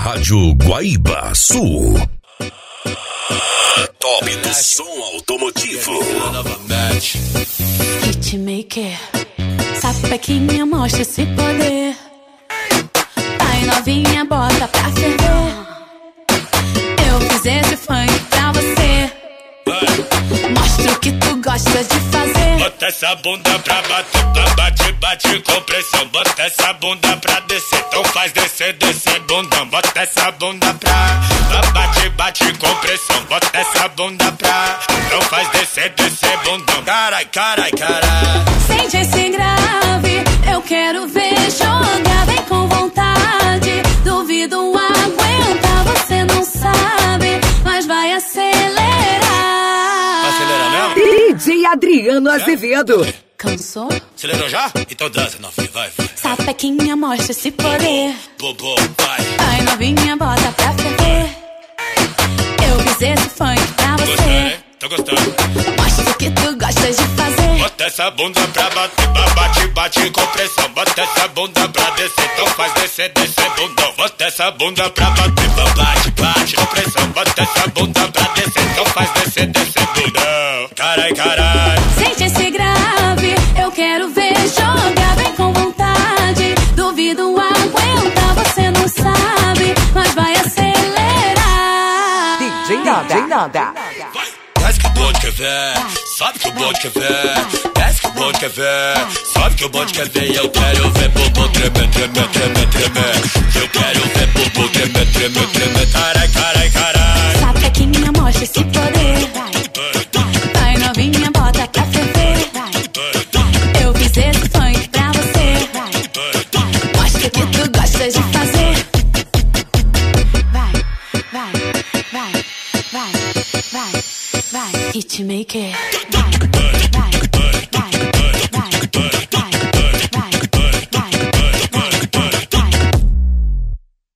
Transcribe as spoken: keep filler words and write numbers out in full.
Rádio Guaíba Sul. Top do som automotivo. Hitmaker, sapequinha, mostra esse poder. Ai novinha, bota pra ferver. Eu fiz esse funk pra você. Mostra o que tu gosta de fazer. Bota essa bunda pra bater, pra bate, bate com pressão. Bota essa bunda pra descer, então faz descer, descer bundão. Bota essa bunda pra, pra bate, bate com pressão. Bota essa bunda pra, então faz descer, descer bundão. Carai, carai, carai. Sente esse grave, eu quero ver jogar. Vem com vontade, duvido aguentar. Você não sabe, mas vai acelerar. Acelera mesmo? D J Adriano Azevedo. Cansou? Acelerou já? Então dança, novinha, vai, vai. Sapequinha, mostra esse poder. Bobo, vai. Ai novinha, bota pra ferver. Eu fiz esse funk pra Gostando, você. hein? Tô gostando. Mostra o que tu gosta de fazer. Bota essa bunda pra bater, pra bate, bate com pressão. Bota essa bunda pra descer, então faz descer, descer bundão. Bota essa bunda pra bater, pra bate, bate com pressão. Bota essa bunda pra descer, então faz descer, descer bundão. Carai, carai. Sente esse grave, eu quero ver jogar. Vem com vontade, duvido aguentar. Você não sabe, mas vai acelerar. D J Nada. D J Nada. Desce que o bonde quer ver, sabe que o bonde quer ver. Desce que o bonde quer ver, sabe que o bonde quer ver. Eu quero ver bobo tremer, tremer, tremer, tremer. Eu quero ver bobo tremer, tremer, tremer. Carai, carai, carai. Sapequinha, mostra esse poder. Vai novinha, bota pra ferver. Eu fiz esse funk pra você. Mostra o que tu gosta de fazer. Vai, vai, vai, vai, vai, vai. Hitmaker.